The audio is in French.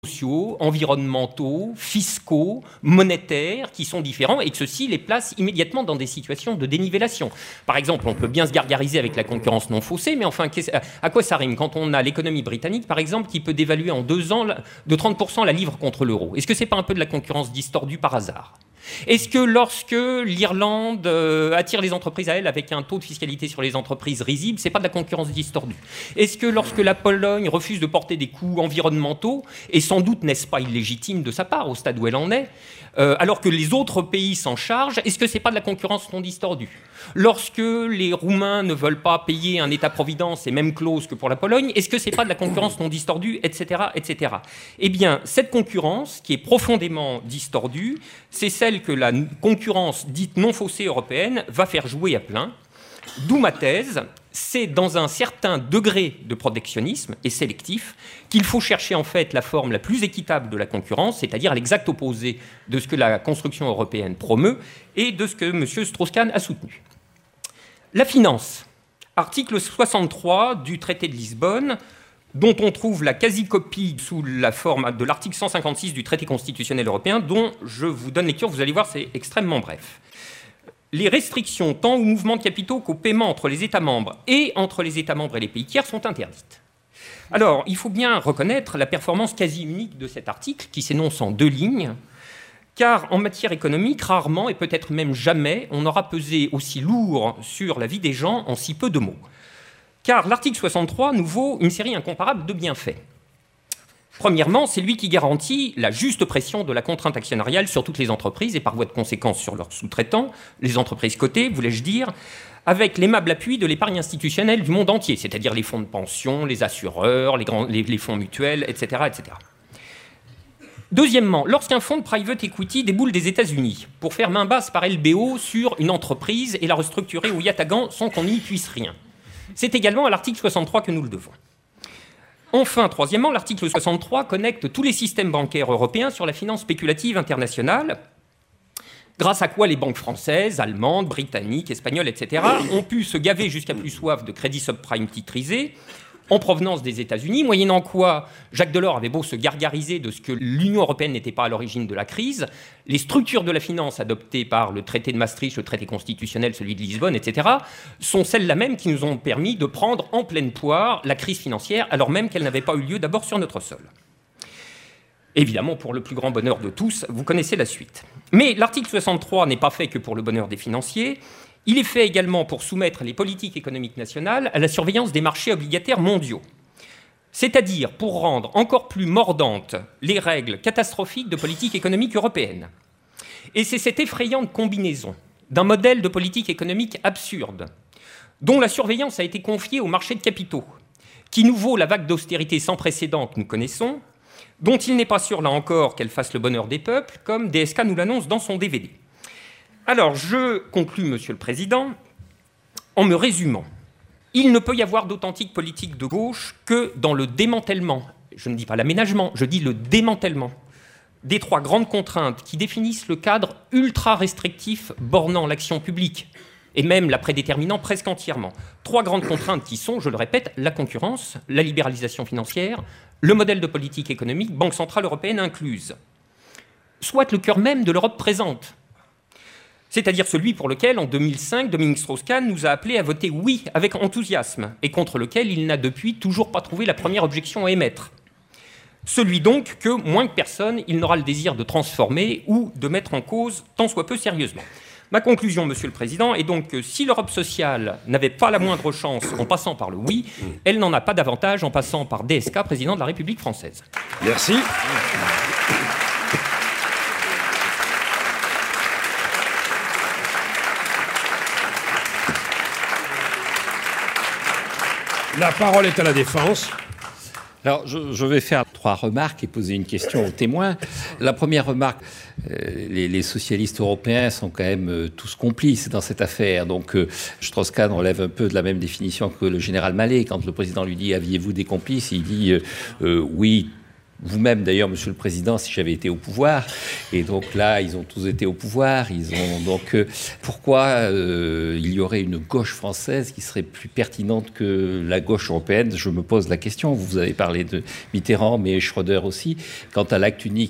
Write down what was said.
sociaux, environnementaux, fiscaux, monétaires, qui sont différents et que ceci les place immédiatement dans des situations de dénivellation. Par exemple, on peut bien se gargariser avec la concurrence non faussée, mais enfin, à quoi ça rime quand on a l'économie britannique, par exemple, qui peut dévaluer en 2 ans de 30% la livre contre l'euro? Est-ce que c'est pas un peu de la concurrence distordue par hasard? Est-ce que lorsque l'Irlande attire les entreprises à elle avec un taux de fiscalité sur les entreprises risible, c'est pas de la concurrence distordue? Est-ce que lorsque la Pologne refuse de porter des coûts environnementaux, et sans doute n'est-ce pas illégitime de sa part au stade où elle en est, alors que les autres pays s'en chargent, est-ce que c'est pas de la concurrence non distordue? Lorsque les Roumains ne veulent pas payer un État-providence et même clause que pour la Pologne, est-ce que c'est pas de la concurrence non distordue, etc., etc. Eh bien, cette concurrence, qui est profondément distordue, c'est celle que la concurrence dite non faussée européenne va faire jouer à plein. D'où ma thèse, c'est dans un certain degré de protectionnisme et sélectif qu'il faut chercher en fait la forme la plus équitable de la concurrence, c'est-à-dire l'exact opposé de ce que la construction européenne promeut et de ce que M. Strauss-Kahn a soutenu. La finance, article 63 du traité de Lisbonne, dont on trouve la quasi-copie sous la forme de l'article 156 du traité constitutionnel européen, dont je vous donne lecture, vous allez voir, c'est extrêmement bref. Les restrictions tant au mouvement de capitaux qu'au paiement entre les États membres et entre les États membres et les pays tiers sont interdites. Alors, il faut bien reconnaître la performance quasi unique de cet article, qui s'énonce en 2 lignes, car en matière économique, rarement, et peut-être même jamais, on aura pesé aussi lourd sur la vie des gens en si peu de mots. Car l'article 63 nous vaut une série incomparable de bienfaits. Premièrement, c'est lui qui garantit la juste pression de la contrainte actionnariale sur toutes les entreprises et par voie de conséquence sur leurs sous-traitants, les entreprises cotées, voulais-je dire, avec l'aimable appui de l'épargne institutionnelle du monde entier, c'est-à-dire les fonds de pension, les assureurs, les fonds mutuels, etc., etc. Deuxièmement, lorsqu'un fonds de private equity déboule des États-Unis pour faire main basse par LBO sur une entreprise et la restructurer au yatagan sans qu'on n'y puisse rien, c'est également à l'article 63 que nous le devons. Enfin, troisièmement, l'article 63 connecte tous les systèmes bancaires européens sur la finance spéculative internationale, grâce à quoi les banques françaises, allemandes, britanniques, espagnoles, etc. ont pu se gaver jusqu'à plus soif de crédits subprime titrisés en provenance des États-Unis, moyennant quoi Jacques Delors avait beau se gargariser de ce que l'Union européenne n'était pas à l'origine de la crise, les structures de la finance adoptées par le traité de Maastricht, le traité constitutionnel, celui de Lisbonne, etc., sont celles-là même qui nous ont permis de prendre en pleine poire la crise financière, alors même qu'elle n'avait pas eu lieu d'abord sur notre sol. Évidemment, pour le plus grand bonheur de tous, vous connaissez la suite. Mais l'article 63 n'est pas fait que pour le bonheur des financiers. Il est fait également pour soumettre les politiques économiques nationales à la surveillance des marchés obligataires mondiaux, c'est-à-dire pour rendre encore plus mordantes les règles catastrophiques de politique économique européenne. Et c'est cette effrayante combinaison d'un modèle de politique économique absurde, dont la surveillance a été confiée au marché de capitaux, qui nous vaut la vague d'austérité sans précédent que nous connaissons, dont il n'est pas sûr, là encore, qu'elle fasse le bonheur des peuples, comme DSK nous l'annonce dans son DVD. Alors, je conclus, Monsieur le Président, en me résumant. Il ne peut y avoir d'authentique politique de gauche que dans le démantèlement, je ne dis pas l'aménagement, je dis le démantèlement, des 3 grandes contraintes qui définissent le cadre ultra-restrictif bornant l'action publique, et même la prédéterminant presque entièrement. 3 grandes contraintes qui sont, je le répète, la concurrence, la libéralisation financière, le modèle de politique économique, Banque centrale européenne incluse, soit le cœur même de l'Europe présente, c'est-à-dire celui pour lequel, en 2005, Dominique Strauss-Kahn nous a appelés à voter oui avec enthousiasme, et contre lequel il n'a depuis toujours pas trouvé la première objection à émettre. Celui donc que, moins que personne, il n'aura le désir de transformer ou de mettre en cause tant soit peu sérieusement. Ma conclusion, Monsieur le Président, est donc que si l'Europe sociale n'avait pas la moindre chance en passant par le oui, elle n'en a pas davantage en passant par DSK, président de la République française. Merci. La parole est à la Défense. Alors, je vais faire 3 remarques et poser une question aux témoins. La première remarque, les socialistes européens sont quand même tous complices dans cette affaire. Donc, Strauss-Kahn relève un peu de la même définition que le général Mallet. Quand le président lui dit « Aviez-vous des complices ?», il dit « Oui, vous-même d'ailleurs, Monsieur le Président, si j'avais été au pouvoir. Et donc là, ils ont tous été au pouvoir. Pourquoi il y aurait une gauche française qui serait plus pertinente que la gauche européenne? Je me pose la question. Vous avez parlé de Mitterrand, mais Schröder aussi. Quant à l'acte unique